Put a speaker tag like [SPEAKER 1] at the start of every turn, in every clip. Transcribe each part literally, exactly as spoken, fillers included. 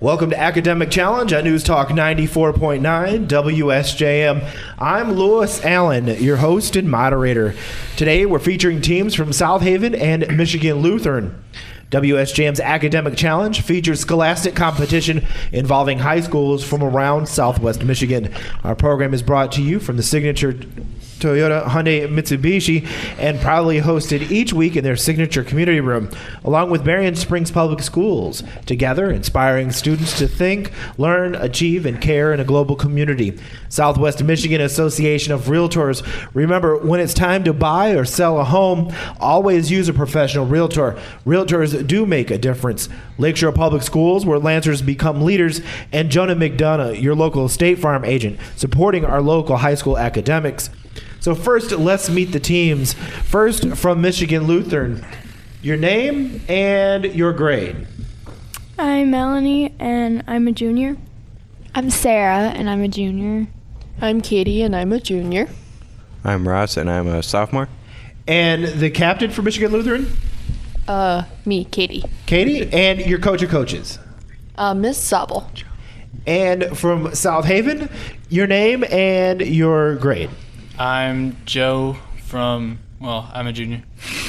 [SPEAKER 1] Welcome to Academic Challenge on News Talk ninety-four point nine W S J M. I'm Lewis Allen, your host and moderator. Today we're featuring teams from South Haven and Michigan Lutheran. W S J M's Academic Challenge features scholastic competition involving high schools from around Southwest Michigan. Our program is brought to you from the signature Toyota, Hyundai, Mitsubishi, and proudly hosted each week in their signature community room, along with Marion Springs Public Schools, together inspiring students to think, learn, achieve, and care in a global community. Southwest Michigan Association of Realtors. Remember, when it's time to buy or sell a home, always use a professional realtor. Realtors do make a difference. Lakeshore Public Schools, where Lancers become leaders, and Jonah McDonough, your local State Farm agent, supporting our local high school academics. So first, let's meet the teams. First, from Michigan Lutheran, your name and your grade.
[SPEAKER 2] I'm Melanie, and I'm a junior.
[SPEAKER 3] I'm Sarah, and I'm a junior.
[SPEAKER 4] I'm Katie, and I'm a junior.
[SPEAKER 5] I'm Ross, and I'm a sophomore.
[SPEAKER 1] And the captain for Michigan Lutheran?
[SPEAKER 4] Uh, me, Katie.
[SPEAKER 1] Katie, and your coach of coaches?
[SPEAKER 4] Uh, Miss Sobel.
[SPEAKER 1] And from South Haven, your name and your grade.
[SPEAKER 6] I'm Joe from, well, I'm a junior.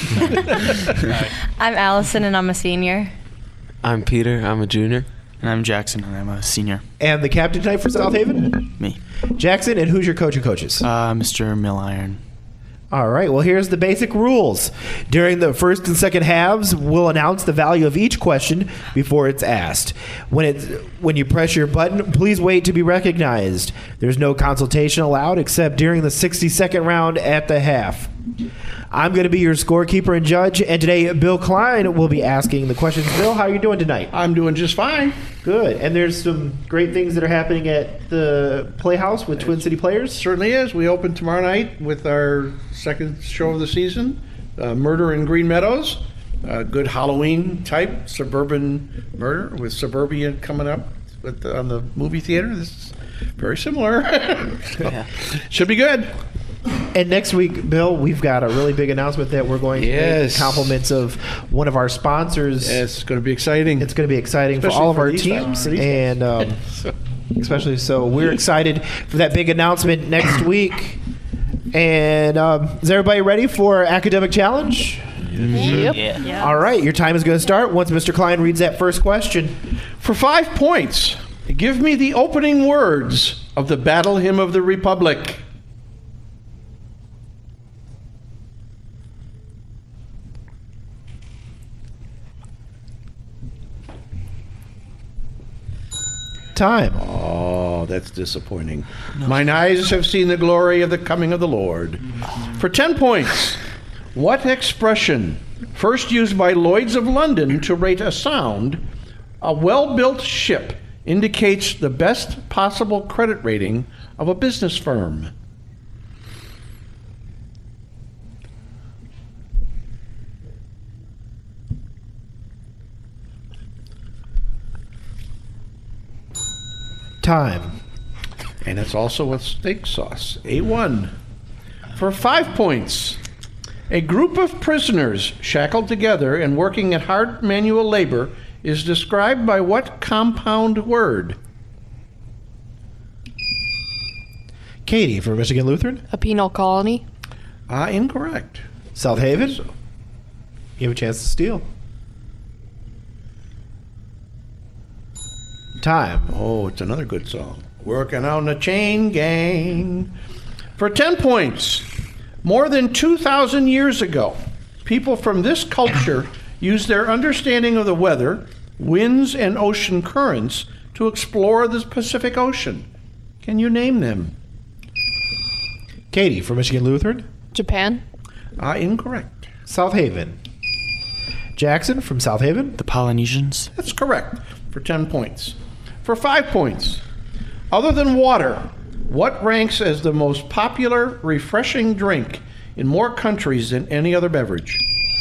[SPEAKER 7] I'm Allison, and I'm a senior.
[SPEAKER 5] I'm Peter, I'm a junior.
[SPEAKER 8] And I'm Jackson, and I'm a senior.
[SPEAKER 1] And the captain tonight for South Haven?
[SPEAKER 8] Me.
[SPEAKER 1] Jackson, and who's your coach of coaches?
[SPEAKER 8] Uh, Mister Milliron.
[SPEAKER 1] All right, well, here's the basic rules. During the first and second halves, we'll announce the value of each question before it's asked. When it's, when you press your button, please wait to be recognized. There's no consultation allowed except during the sixty-second round at the half. I'm going to be your scorekeeper and judge, and today Bill Klein will be asking the questions. Bill, how are you doing tonight?
[SPEAKER 9] I'm doing just fine.
[SPEAKER 1] Good. And there's some great things that are happening at the Playhouse with Twin City Players?
[SPEAKER 9] Certainly is. We open tomorrow night with our second show of the season, uh, Murder in Green Meadows. A good Halloween type suburban murder with Suburbia coming up with, on the movie theater. This is very similar. So, yeah. Should be good.
[SPEAKER 1] And next week, Bill, we've got a really big announcement that we're going to
[SPEAKER 9] yes.
[SPEAKER 1] make compliments of one of our sponsors.
[SPEAKER 9] It's going to be exciting.
[SPEAKER 1] It's going to be exciting
[SPEAKER 9] especially
[SPEAKER 1] for all of
[SPEAKER 9] for
[SPEAKER 1] our
[SPEAKER 9] these
[SPEAKER 1] teams.
[SPEAKER 9] guys.
[SPEAKER 1] And um,
[SPEAKER 9] so.
[SPEAKER 1] especially so, we're excited for that big announcement next week. And um, is everybody ready for Academic Challenge?
[SPEAKER 4] Yep.
[SPEAKER 7] Yeah. Yeah.
[SPEAKER 1] All right, your time is going to start once Mister Klein reads that first question.
[SPEAKER 9] For five points, give me the opening words of the Battle Hymn of the Republic.
[SPEAKER 1] Time.
[SPEAKER 9] Oh, that's disappointing. Mine eyes have seen the glory of the coming of the Lord. For ten points, what expression, first used by Lloyd's of London to rate a sound, a well-built ship, indicates the best possible credit rating of a business firm?
[SPEAKER 1] Time.
[SPEAKER 9] And it's also with steak sauce. A one. For five points, a group of prisoners shackled together and working at hard manual labor is described by what compound word?
[SPEAKER 1] Katie for Michigan Lutheran.
[SPEAKER 4] A penal colony.
[SPEAKER 9] Ah, uh, incorrect.
[SPEAKER 1] South Haven. You have a chance to steal. Time.
[SPEAKER 9] Oh, it's another good song. Working on the chain gang. For ten points, more than two thousand years ago, people from this culture used their understanding of the weather, winds, and ocean currents to explore the Pacific Ocean. Can you name them?
[SPEAKER 1] Katie for Michigan Lutheran.
[SPEAKER 4] Japan.
[SPEAKER 9] Ah, uh, incorrect.
[SPEAKER 1] South Haven. Jackson from South Haven.
[SPEAKER 8] The Polynesians.
[SPEAKER 9] That's correct. For ten points. For five points, other than water, what ranks as the most popular refreshing drink in more countries than any other beverage?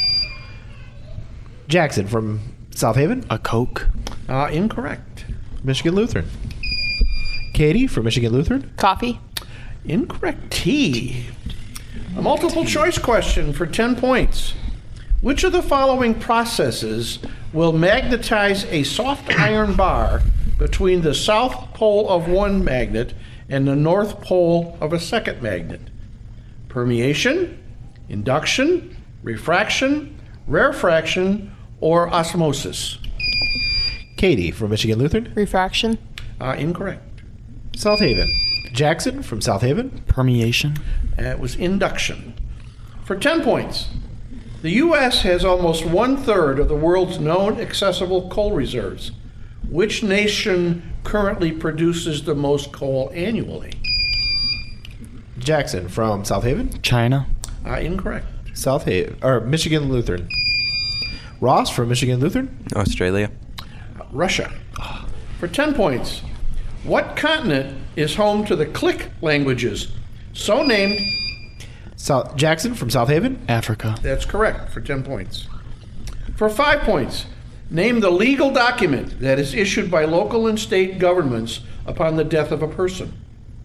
[SPEAKER 1] Jackson from South Haven.
[SPEAKER 8] A Coke.
[SPEAKER 9] Uh, incorrect.
[SPEAKER 1] Michigan Lutheran. Katie from Michigan Lutheran.
[SPEAKER 4] Coffee.
[SPEAKER 9] Incorrect. Tea. A multiple choice question for ten points. Which of the following processes will magnetize a soft iron bar between the south pole of one magnet and the north pole of a second magnet? Permeation, induction, refraction, rarefaction, or osmosis?
[SPEAKER 1] Katie from Michigan Lutheran.
[SPEAKER 4] Refraction.
[SPEAKER 9] Uh, incorrect.
[SPEAKER 1] South Haven. Jackson from South Haven.
[SPEAKER 8] Permeation.
[SPEAKER 9] Uh, it was induction. For ten points, the U S has almost one-third of the world's known accessible coal reserves. Which nation currently produces the most coal annually?
[SPEAKER 1] Jackson from South Haven.
[SPEAKER 8] China.
[SPEAKER 9] Uh, incorrect.
[SPEAKER 1] South Haven or Michigan Lutheran. Ross from Michigan Lutheran.
[SPEAKER 5] Australia.
[SPEAKER 9] Uh, Russia. For ten points, what continent is home to the Click languages? So named.
[SPEAKER 1] South Jackson from South Haven.
[SPEAKER 8] Africa.
[SPEAKER 9] That's correct, for ten points. For five points, name the legal document that is issued by local and state governments upon the death of a person.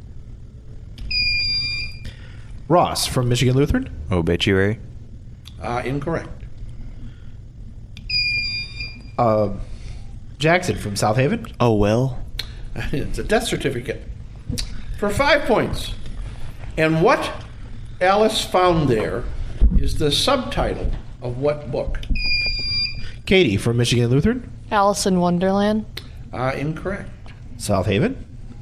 [SPEAKER 1] Ross from Michigan Lutheran.
[SPEAKER 5] Obituary.
[SPEAKER 9] Uh, incorrect.
[SPEAKER 1] Uh, Jackson from South Haven.
[SPEAKER 8] Oh, well.
[SPEAKER 9] It's a death certificate. For five points, and what Alice found there is the subtitle of what book?
[SPEAKER 1] Katie from Michigan Lutheran.
[SPEAKER 4] Alice in Wonderland.
[SPEAKER 9] Uh, incorrect.
[SPEAKER 1] South Haven.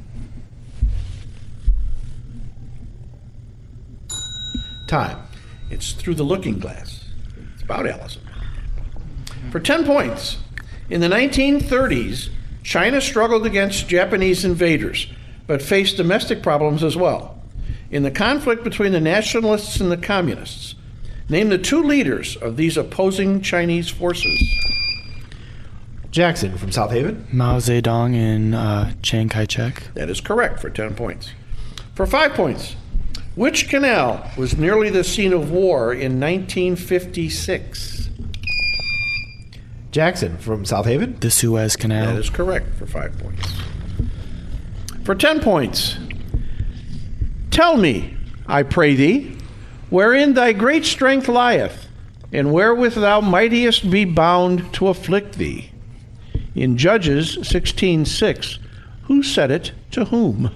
[SPEAKER 1] Time.
[SPEAKER 9] It's Through the Looking Glass. It's about Alice. For ten points, in the nineteen thirties, China struggled against Japanese invaders, but faced domestic problems as well. In the conflict between the nationalists and the communists, name the two leaders of these opposing Chinese forces.
[SPEAKER 1] Jackson from South Haven.
[SPEAKER 8] Mao Zedong and uh, Chiang Kai-shek.
[SPEAKER 9] That is correct, for ten points. For five points, which canal was nearly the scene of war in nineteen fifty-six?
[SPEAKER 1] Jackson from South Haven.
[SPEAKER 8] The Suez Canal.
[SPEAKER 9] That is correct, for five points. For ten points, tell me, I pray thee, wherein thy great strength lieth, and wherewith thou mightiest be bound to afflict thee. In Judges sixteen six, who said it to whom?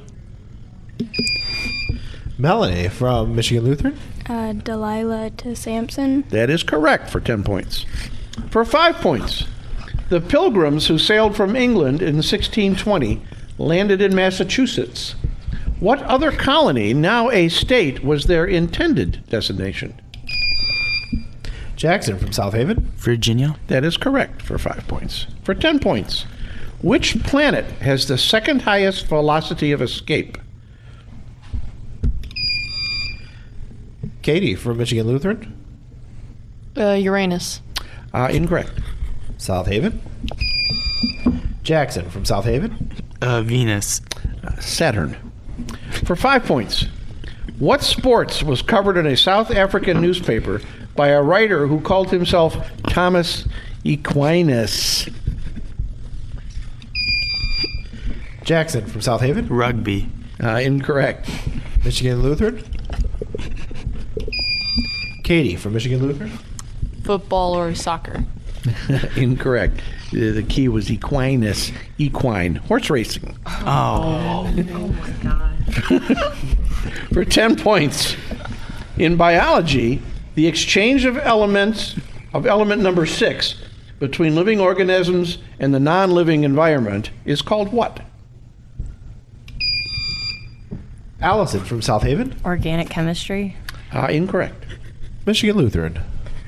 [SPEAKER 1] Melanie from Michigan Lutheran.
[SPEAKER 2] Uh, Delilah to Samson.
[SPEAKER 9] That is correct, for ten points. For five points, the Pilgrims who sailed from England in sixteen twenty landed in Massachusetts. What other colony, now a state, was their intended destination?
[SPEAKER 1] Jackson from South Haven.
[SPEAKER 8] Virginia.
[SPEAKER 9] That is correct, for five points. For ten points, which planet has the second highest velocity of escape?
[SPEAKER 1] Katie from Michigan Lutheran.
[SPEAKER 4] Uh, Uranus.
[SPEAKER 9] Uh, incorrect.
[SPEAKER 1] South Haven. Jackson from South Haven.
[SPEAKER 8] Uh, Venus.
[SPEAKER 9] Uh, Saturn. For five points, what sports was covered in a South African newspaper by a writer who called himself Thomas Aquinas?
[SPEAKER 1] Jackson from South Haven.
[SPEAKER 8] Rugby.
[SPEAKER 9] Uh, incorrect.
[SPEAKER 1] Michigan Lutheran. Katie from Michigan Lutheran.
[SPEAKER 4] Football or soccer.
[SPEAKER 9] Incorrect. The, the key was equinus, equine, horse racing.
[SPEAKER 8] Oh.
[SPEAKER 9] For ten points, in biology, the exchange of elements of element number six between living organisms and the non-living environment is called what?
[SPEAKER 1] Allison from South Haven.
[SPEAKER 7] Organic chemistry.
[SPEAKER 9] Uh, incorrect.
[SPEAKER 1] Michigan Lutheran.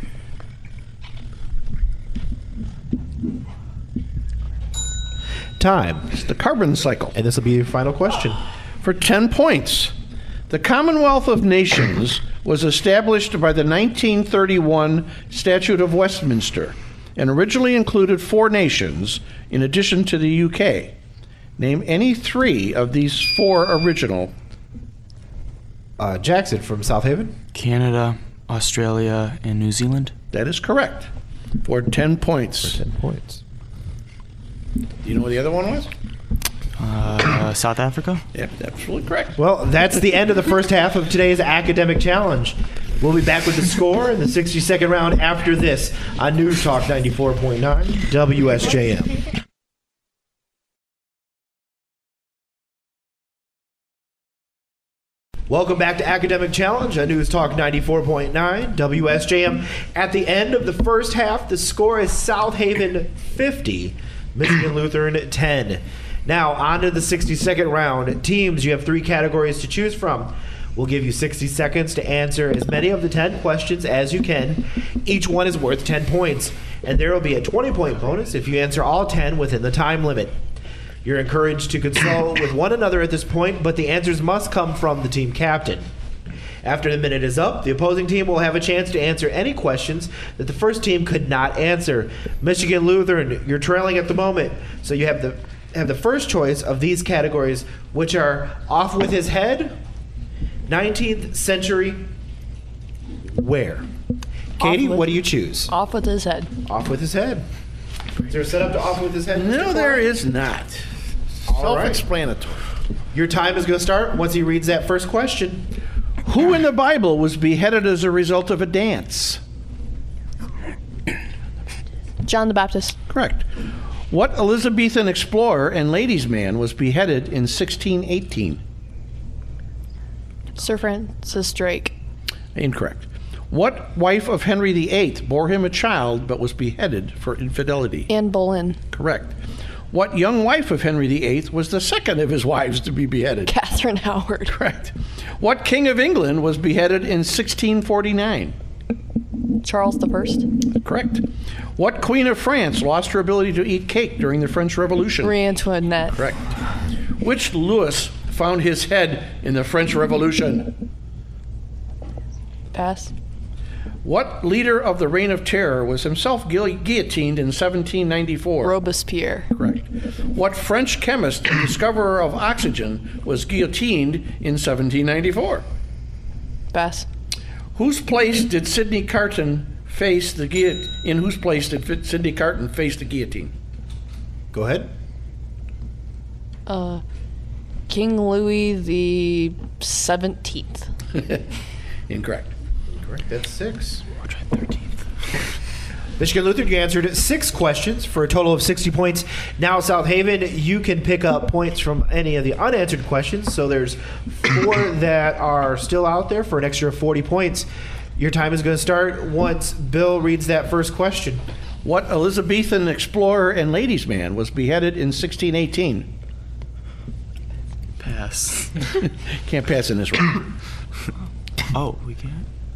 [SPEAKER 1] Time.
[SPEAKER 9] It's the carbon cycle.
[SPEAKER 1] And this will be your final question.
[SPEAKER 9] For ten points, the Commonwealth of Nations was established by the nineteen thirty-one Statute of Westminster and originally included four nations in addition to the U K. Name any three of these four original.
[SPEAKER 1] Uh, Jackson from South Haven.
[SPEAKER 8] Canada, Australia, and New Zealand.
[SPEAKER 9] That is correct. For ten points.
[SPEAKER 1] For ten points.
[SPEAKER 9] Do you know what the other one was?
[SPEAKER 8] Uh, South Africa.
[SPEAKER 9] Yep, absolutely correct.
[SPEAKER 1] Well, that's the end of the first half of today's academic challenge. We'll be back with the score in the sixty-second round after this on News Talk ninety-four point nine W S J M. Welcome back to Academic Challenge on News Talk ninety-four point nine W S J M. At the end of the first half, the score is South Haven fifty, Michigan Lutheran ten. Now, on to the sixty-second round. Teams, you have three categories to choose from. We'll give you sixty seconds to answer as many of the ten questions as you can. Each one is worth ten points, and there will be a twenty-point bonus if you answer all ten within the time limit. You're encouraged to consult with one another at this point, but the answers must come from the team captain. After the minute is up, the opposing team will have a chance to answer any questions that the first team could not answer. Michigan Lutheran, you're trailing at the moment, so you have the have the first choice of these categories, which are Off With His Head, nineteenth Century, Where? Katie,
[SPEAKER 4] with-
[SPEAKER 1] what do you choose?
[SPEAKER 4] Off with his head.
[SPEAKER 1] Off With His Head. Is there a setup to Off With His Head?
[SPEAKER 9] No,
[SPEAKER 1] Mister
[SPEAKER 9] there
[SPEAKER 1] Clark?
[SPEAKER 9] is not.
[SPEAKER 1] All right.
[SPEAKER 9] Self-explanatory.
[SPEAKER 1] Your time is going to start once he reads that first question.
[SPEAKER 9] Who in the Bible was beheaded as a result of a dance?
[SPEAKER 4] John the Baptist.
[SPEAKER 9] Correct. What Elizabethan explorer and ladies' man was beheaded in sixteen eighteen?
[SPEAKER 4] Sir Francis Drake.
[SPEAKER 9] Incorrect. What wife of Henry the Eighth bore him a child but was beheaded for infidelity?
[SPEAKER 4] Anne Boleyn.
[SPEAKER 9] Correct. What young wife of Henry the Eighth was the second of his wives to be beheaded?
[SPEAKER 4] Catherine Howard.
[SPEAKER 9] Correct. What king of England was beheaded in sixteen forty-nine?
[SPEAKER 4] Charles the First.
[SPEAKER 9] Correct. What queen of France lost her ability to eat cake during the French Revolution?
[SPEAKER 4] Marie Antoinette.
[SPEAKER 9] Correct. Which Louis found his head in the French Revolution?
[SPEAKER 4] Pass.
[SPEAKER 9] What leader of the Reign of Terror was himself guil- guillotined in seventeen ninety-four?
[SPEAKER 4] Robespierre.
[SPEAKER 9] Correct. What French chemist and discoverer of oxygen was guillotined in seventeen ninety-four?
[SPEAKER 4] Pass.
[SPEAKER 9] Whose place did Sidney Carton face the guillotine? In whose place did Fi- Sidney Carton face the guillotine?
[SPEAKER 1] Go ahead.
[SPEAKER 4] Uh, King Louis the Seventeenth.
[SPEAKER 9] Incorrect.
[SPEAKER 1] Correct. That's six. Michigan Lutheran, you answered six questions for a total of sixty points. Now, South Haven, you can pick up points from any of the unanswered questions. So there's four that are still out there for an extra forty points. Your time is going to start once Bill reads that first question.
[SPEAKER 9] What Elizabethan explorer and ladies' man was beheaded in sixteen eighteen?
[SPEAKER 8] Pass.
[SPEAKER 9] Can't pass in this round.
[SPEAKER 8] Oh, we can't?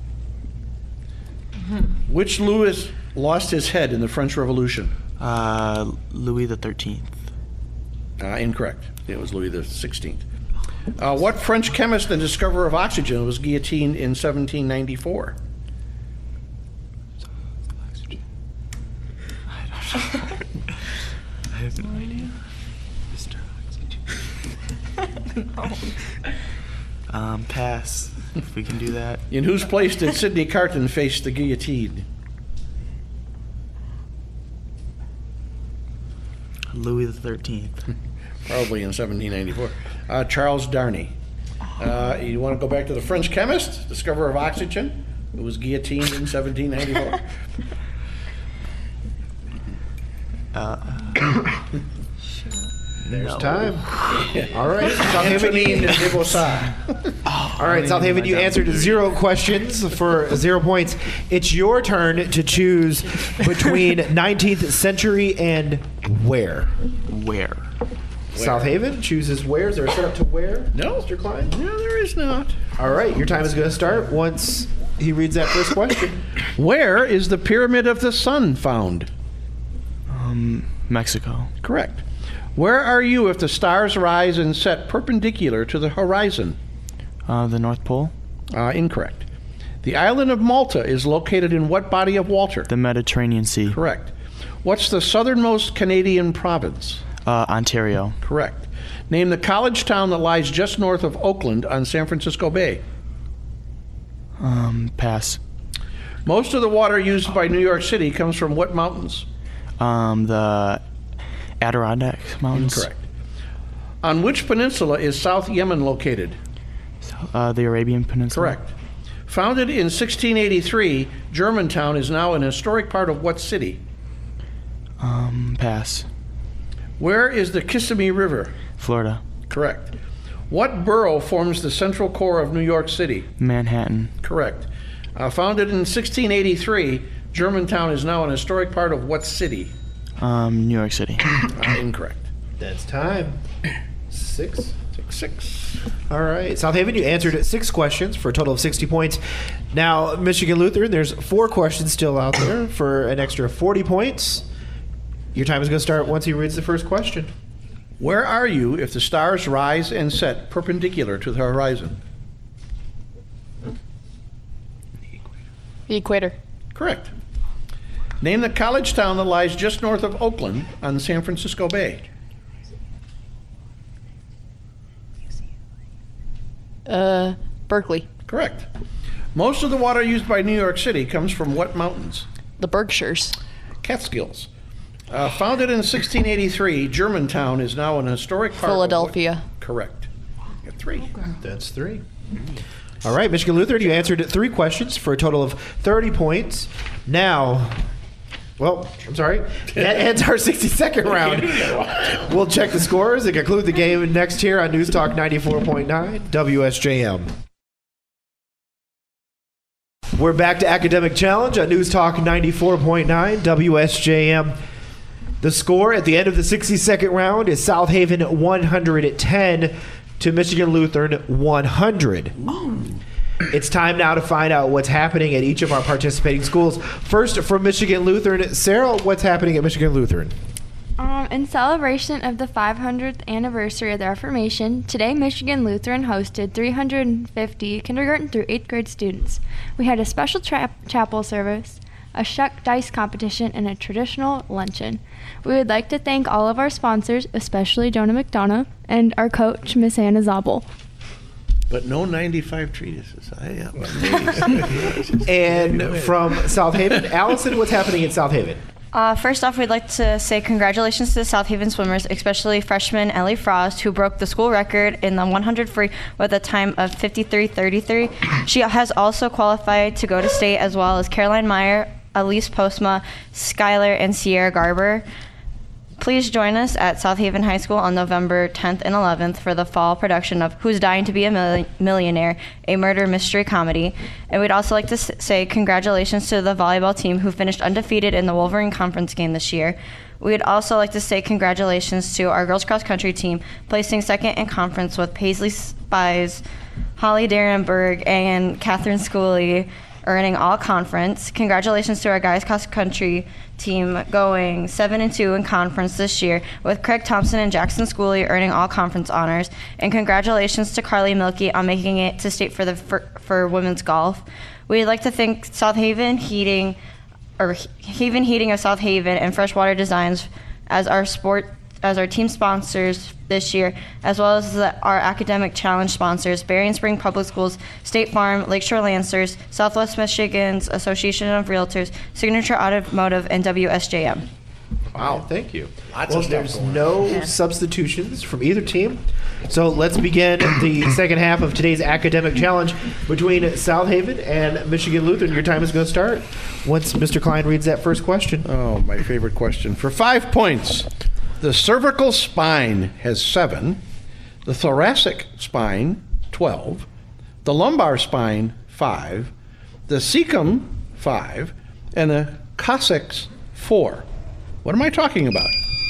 [SPEAKER 9] Which Louis lost his head in the French Revolution?
[SPEAKER 8] Uh, Louis the Thirteenth.
[SPEAKER 9] Uh, incorrect. It was Louis the Sixteenth. Uh, what French chemist and discoverer of oxygen was guillotined in seventeen ninety-four?
[SPEAKER 8] I have no idea. Mister Oxygen. no. Um, pass. If we can do that.
[SPEAKER 9] In whose place did Sidney Carton face the guillotine?
[SPEAKER 8] Louis the Thirteenth.
[SPEAKER 9] Probably in seventeen ninety-four. Uh, Charles Darnay. Uh, you want to go back to the French chemist, discoverer of oxygen, who was guillotined in seventeen ninety-four?
[SPEAKER 8] Uh,
[SPEAKER 1] There's
[SPEAKER 8] no.
[SPEAKER 1] time. All right, South Haven.
[SPEAKER 9] Antonin
[SPEAKER 1] You,
[SPEAKER 9] de Beausat.
[SPEAKER 1] all right, South Haven. You answered zero questions for zero points. It's your turn to choose between nineteenth century and where.
[SPEAKER 8] Where?
[SPEAKER 1] South Haven chooses where. Is there a setup to where?
[SPEAKER 9] No.
[SPEAKER 1] Mister Klein.
[SPEAKER 9] No, there is not.
[SPEAKER 1] All right, your time is going to start once he reads that first question.
[SPEAKER 9] Where is the Pyramid of the Sun found?
[SPEAKER 8] Um, Mexico.
[SPEAKER 9] Correct. Where are you if the stars rise and set perpendicular to the horizon?
[SPEAKER 8] Uh, the North Pole.
[SPEAKER 9] Uh, incorrect. The island of Malta is located in what body of water?
[SPEAKER 8] The Mediterranean Sea.
[SPEAKER 9] Correct. What's the southernmost Canadian province?
[SPEAKER 8] Uh, Ontario.
[SPEAKER 9] Correct. Name the college town that lies just north of Oakland on San Francisco Bay.
[SPEAKER 8] Um, pass.
[SPEAKER 9] Most of the water used by New York City comes from what mountains?
[SPEAKER 8] Um, the Adirondack Mountains.
[SPEAKER 9] Correct. On which peninsula is South Yemen located?
[SPEAKER 8] Uh, the Arabian Peninsula.
[SPEAKER 9] Correct. Founded in sixteen eighty-three, Germantown is now an historic part of what city?
[SPEAKER 8] Um, pass.
[SPEAKER 9] Where is the Kissimmee River?
[SPEAKER 8] Florida.
[SPEAKER 9] Correct. What borough forms the central core of New York City?
[SPEAKER 8] Manhattan.
[SPEAKER 9] Correct. Uh, founded in sixteen eighty-three, Germantown is now an historic part of what city?
[SPEAKER 8] Um, New York City.
[SPEAKER 9] Uh, incorrect.
[SPEAKER 1] That's time. Six.
[SPEAKER 9] Six, six.
[SPEAKER 1] All right. South Haven, you answered six questions for a total of sixty points. Now, Michigan Lutheran, there's four questions still out there for an extra forty points. Your time is going to start once he reads the first question.
[SPEAKER 9] Where are you if the stars rise and set perpendicular to the horizon?
[SPEAKER 4] The equator.
[SPEAKER 9] Correct. Name the college town that lies just north of Oakland on the San Francisco Bay.
[SPEAKER 4] Uh, Berkeley.
[SPEAKER 9] Correct. Most of the water used by New York City comes from what mountains?
[SPEAKER 4] The Berkshires.
[SPEAKER 9] Catskills. Uh, founded in sixteen eighty-three, Germantown is now an historic part of
[SPEAKER 4] Philadelphia.
[SPEAKER 9] what- Correct. You got three.
[SPEAKER 1] That's three. All right, Michigan Lutheran, you answered three questions for a total of thirty points. Now, well, I'm sorry, that ends our sixty-second round. We'll check the scores and conclude the game next here on News Talk ninety-four point nine W S J M. We're back to Academic Challenge on News Talk ninety-four point nine W S J M. The score at the end of the sixty-second round is South Haven one hundred ten to Michigan Lutheran one hundred. It's time now to find out what's happening at each of our participating schools. First, from Michigan Lutheran, Sarah, what's happening at Michigan Lutheran?
[SPEAKER 2] Um, in celebration of the five hundredth anniversary of the Reformation, today Michigan Lutheran hosted three hundred fifty kindergarten through eighth grade students. We had a special tra- chapel service, a shuck dice competition, and a traditional luncheon. We would like to thank all of our sponsors, especially Jonah McDonough, and our coach, Miss Hannah Zabel.
[SPEAKER 9] But no ninety-five treatises. I am amazed.
[SPEAKER 1] And from South Haven, Allison, what's happening at South Haven?
[SPEAKER 7] Uh, first off, we'd like to say congratulations to the South Haven swimmers, especially freshman Ellie Frost, who broke the school record in the one hundred free with a time of fifty-three thirty-three. She has also qualified to go to state, as well as Caroline Meyer, Elise Postma, Skylar, and Sierra Garber. Please join us at South Haven High School on November tenth and eleventh for the fall production of Who's Dying to Be a Mil- Millionaire, a murder mystery comedy. And we'd also like to s- say congratulations to the volleyball team who finished undefeated in the Wolverine Conference game this year. We'd also like to say congratulations to our girls cross country team, placing second in conference with Paisley Spies, Holly Darenberg, and Catherine Schooley, earning all conference. Congratulations to our guys cross country team, going seven and two in conference this year, with Craig Thompson and Jackson Schooley earning all conference honors. And congratulations to Carly Milkey on making it to state for the for, for women's golf. We'd like to thank South Haven Heating, or Haven Heating of South Haven, and Freshwater Designs as our sport as our team sponsors this year, as well as the, our academic challenge sponsors, Berrien Spring Public Schools, State Farm, Lakeshore Lancers, Southwest Michigan's Association of Realtors, Signature Automotive, and W S J M.
[SPEAKER 1] Wow, thank you.
[SPEAKER 9] Lots
[SPEAKER 1] well,
[SPEAKER 9] of stuff
[SPEAKER 1] there's
[SPEAKER 9] going on.
[SPEAKER 1] no substitutions from either team. So let's begin the second half of today's academic challenge between South Haven and Michigan Lutheran. Your time is going to start once Mister Klein reads that first question.
[SPEAKER 9] Oh, my favorite question. For five points, the cervical spine has seven, the thoracic spine, twelve, the lumbar spine, five, the cecum, five, and the coccyx, four. What am I talking about?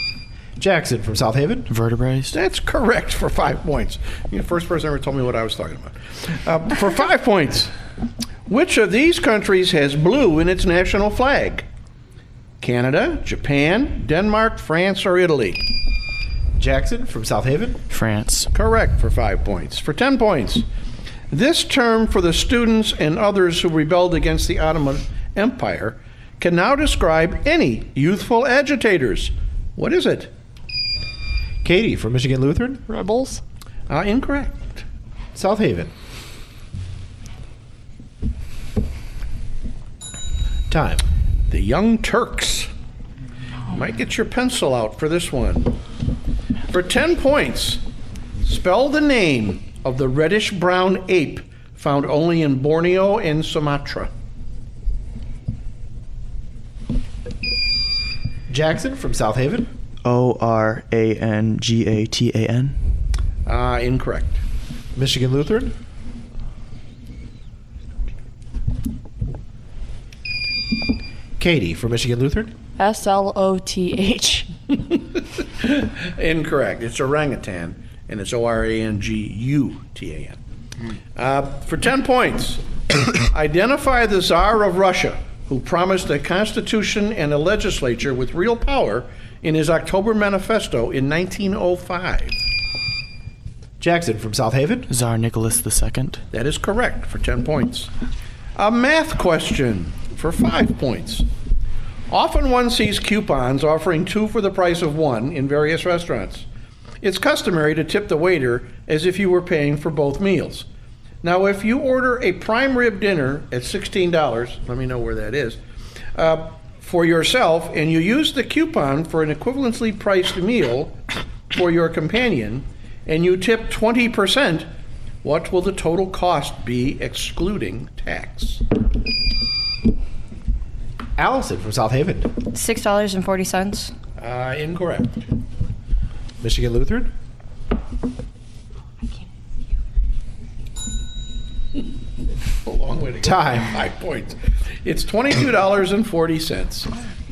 [SPEAKER 1] Jackson from South Haven.
[SPEAKER 8] Vertebrae.
[SPEAKER 9] That's correct for five points. You're the first person ever told me what I was talking about. Uh, for five points, which of these countries has blue in its national flag? Canada, Japan, Denmark, France, or Italy?
[SPEAKER 1] Jackson from South Haven.
[SPEAKER 8] France.
[SPEAKER 9] Correct for five points. For ten points, this term for the students and others who rebelled against the Ottoman Empire can now describe any youthful agitators. What is it?
[SPEAKER 1] Katie from Michigan Lutheran.
[SPEAKER 4] Rebels.
[SPEAKER 9] Uh, incorrect.
[SPEAKER 1] South Haven. Time.
[SPEAKER 9] The Young Turks. Might get your pencil out for this one. For ten points, spell the name of the reddish-brown ape found only in Borneo and Sumatra.
[SPEAKER 1] Jackson from South Haven.
[SPEAKER 8] O R A N G A T A N.
[SPEAKER 9] Uh, incorrect.
[SPEAKER 1] Michigan Lutheran. Katie for Michigan Lutheran.
[SPEAKER 4] S L O T H.
[SPEAKER 9] Incorrect. It's orangutan, and it's O R A N G U T A N. Uh, for ten points, identify the Tsar of Russia who promised a constitution and a legislature with real power in his October manifesto in nineteen oh five.
[SPEAKER 1] Jackson from South Haven.
[SPEAKER 10] Tsar Nicholas the Second.
[SPEAKER 9] That is correct for ten points. A math question for five points. Often one sees coupons offering two for the price of one in various restaurants. It's customary to tip the waiter as if you were paying for both meals. Now, if you order a prime rib dinner at sixteen dollars, let me know where that is, uh, for yourself, and you use the coupon for an equivalently priced meal for your companion, and you tip twenty percent, what will the total cost be excluding tax?
[SPEAKER 1] Allison from South Haven.
[SPEAKER 7] Six dollars and forty cents.
[SPEAKER 9] Uh, incorrect.
[SPEAKER 1] Michigan Lutheran.
[SPEAKER 9] A long way to go.
[SPEAKER 1] Time.
[SPEAKER 9] Five points. It's twenty-two dollars and forty cents.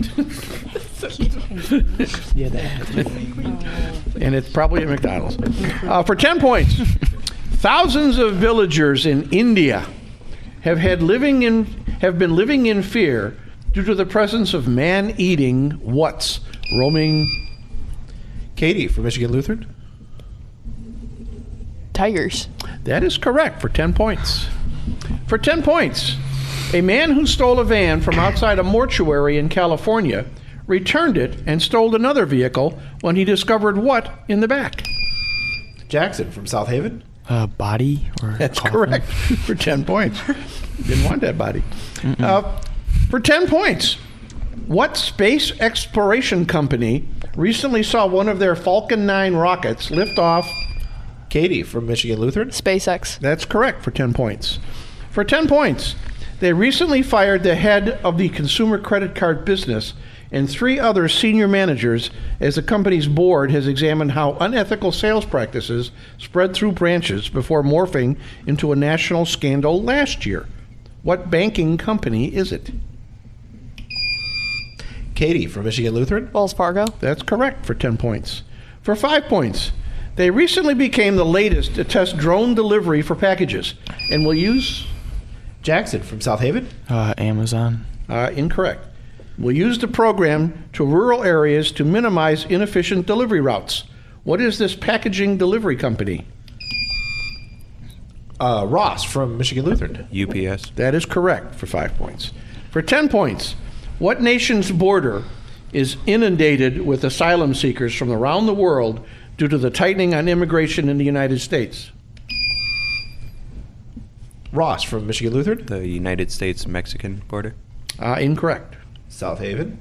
[SPEAKER 10] Yeah, that.
[SPEAKER 9] And it's probably at McDonald's. Uh, for ten points, thousands of villagers in India have had living in have been living in fear due to the presence of man-eating whats roaming.
[SPEAKER 1] Katie from Michigan Lutheran.
[SPEAKER 4] Tigers.
[SPEAKER 9] That is correct for ten points. For ten points, a man who stole a van from outside a mortuary in California returned it and stole another vehicle when he discovered what in the back?
[SPEAKER 1] Jackson from South Haven.
[SPEAKER 10] Uh, body or
[SPEAKER 9] That's
[SPEAKER 10] coffin?
[SPEAKER 9] correct for ten points. Didn't want that body. Uh, for ten points, what space exploration company recently saw one of their Falcon nine rockets lift off?
[SPEAKER 1] Katie from Michigan Lutheran.
[SPEAKER 4] SpaceX.
[SPEAKER 9] That's correct for ten points. For ten points, they recently fired the head of the consumer credit card business and three other senior managers as the company's board has examined how unethical sales practices spread through branches before morphing into a national scandal last year. What banking company is it?
[SPEAKER 1] Katie from Michigan Lutheran.
[SPEAKER 4] Wells Fargo.
[SPEAKER 9] That's correct for ten points. For five points, they recently became the latest to test drone delivery for packages and will use...
[SPEAKER 1] Jackson from South Haven.
[SPEAKER 10] Uh, Amazon.
[SPEAKER 9] Uh, incorrect. Will use the program to rural areas to minimize inefficient delivery routes. What is this packaging delivery company?
[SPEAKER 1] Uh, Ross from Michigan Lutheran.
[SPEAKER 5] U P S.
[SPEAKER 9] That is correct for five points. For ten points, what nation's border is inundated with asylum seekers from around the world due to the tightening on immigration in the United States?
[SPEAKER 1] Ross from Michigan Lutheran.
[SPEAKER 5] The United States-Mexican border.
[SPEAKER 9] Uh, incorrect.
[SPEAKER 1] South Haven.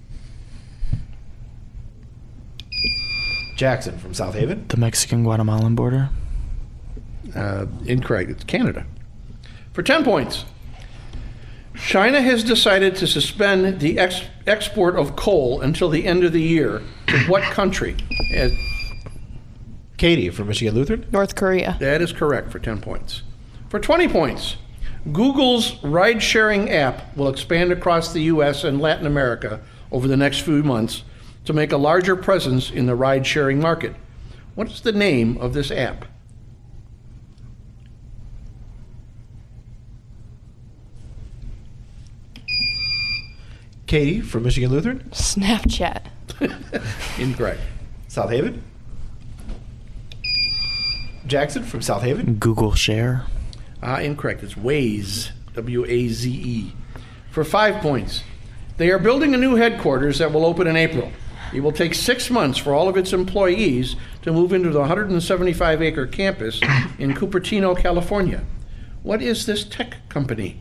[SPEAKER 1] Jackson from South Haven.
[SPEAKER 10] The Mexican-Guatemalan border.
[SPEAKER 9] Uh, incorrect. It's Canada. For ten points, China has decided to suspend the ex- export of coal until the end of the year. To what country? As-
[SPEAKER 1] Katie from Michigan Lutheran.
[SPEAKER 4] North Korea.
[SPEAKER 9] that is correct for ten points. For twenty points, Google's ride-sharing app will expand across the U S and Latin America over the next few months to make a larger presence in the ride-sharing market. What is the name of this app?
[SPEAKER 1] Katie from Michigan Lutheran.
[SPEAKER 4] Snapchat.
[SPEAKER 9] Incorrect.
[SPEAKER 1] South Haven. Jackson from South Haven.
[SPEAKER 10] Google Share.
[SPEAKER 9] Uh, incorrect. It's Waze. W A Z E. For five points. They are building a new headquarters that will open in April. It will take six months for all of its employees to move into the one hundred seventy-five acre campus in Cupertino, California. What is this tech company?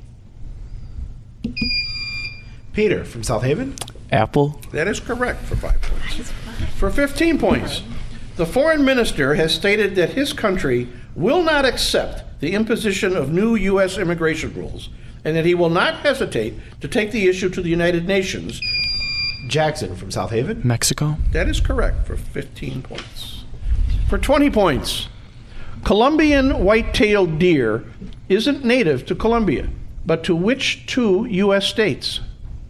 [SPEAKER 1] Peter from South Haven.
[SPEAKER 10] Apple.
[SPEAKER 9] That is correct for five points. For fifteen points, the foreign minister has stated that his country will not accept the imposition of new U S immigration rules and that he will not hesitate to take the issue to the United Nations.
[SPEAKER 1] Jackson from South Haven.
[SPEAKER 10] Mexico.
[SPEAKER 9] That is correct for fifteen points. For twenty points, Colombian white-tailed deer isn't native to Colombia, but to which two U S states?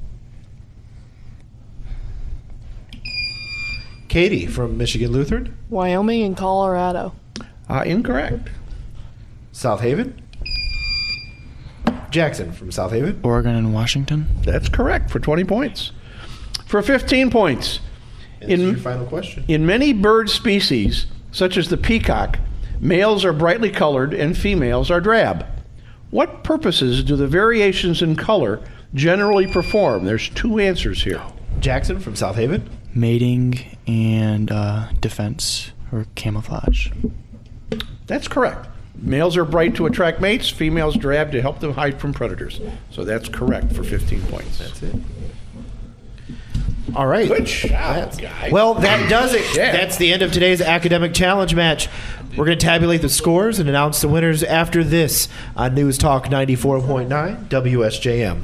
[SPEAKER 1] Katie from Michigan Lutheran.
[SPEAKER 4] Wyoming and Colorado.
[SPEAKER 9] Uh, incorrect.
[SPEAKER 1] South Haven. Jackson from South Haven.
[SPEAKER 10] Oregon and Washington.
[SPEAKER 9] That's correct for twenty points. For fifteen points,
[SPEAKER 1] And this is
[SPEAKER 9] in,
[SPEAKER 1] your final question.
[SPEAKER 9] in many bird species, such as the peacock, males are brightly colored and females are drab. What purposes do the variations in color generally perform? There's two answers here.
[SPEAKER 1] Jackson from South Haven.
[SPEAKER 10] Mating and uh, defense or camouflage.
[SPEAKER 9] That's correct. Males are bright to attract mates, females drab to help them hide from predators. So that's correct for fifteen points.
[SPEAKER 1] That's it. All right.
[SPEAKER 9] Good job,
[SPEAKER 1] That's-
[SPEAKER 9] guys.
[SPEAKER 1] Well, that does it.
[SPEAKER 9] Yeah.
[SPEAKER 1] That's the end of today's academic challenge match. We're going to tabulate the scores and announce the winners after this on News Talk ninety-four point nine W S J M.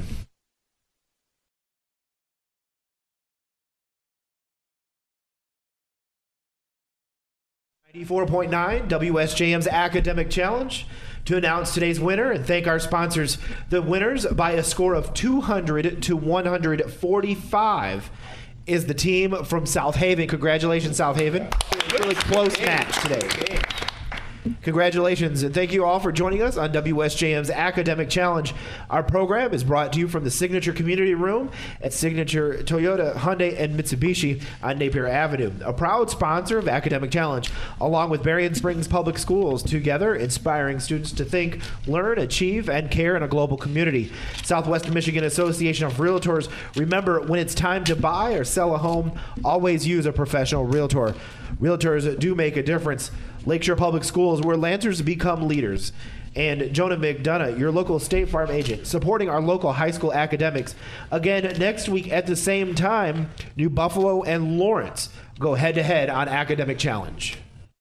[SPEAKER 1] ninety-four point nine W S J M's Academic Challenge. To announce today's winner and thank our sponsors, the winners by a score of two hundred to one hundred forty-five is the team from South Haven. Congratulations, South Haven. Really close match today. Congratulations, and thank you all for joining us on W S J M's Academic Challenge. Our program is brought to you from the Signature Community Room at Signature Toyota, Hyundai, and Mitsubishi on Napier Avenue, a proud sponsor of Academic Challenge, along with Berrien Springs Public Schools, together inspiring students to think, learn, achieve, and care in a global community. Southwestern Michigan Association of Realtors, remember, when it's time to buy or sell a home, always use a professional realtor. Realtors do make a difference. Lakeshore Public Schools, where Lancers become leaders. And Jonah McDonough, your local State Farm agent, supporting our local high school academics. Again, next week at the same time, New Buffalo and Lawrence go head-to-head on Academic Challenge.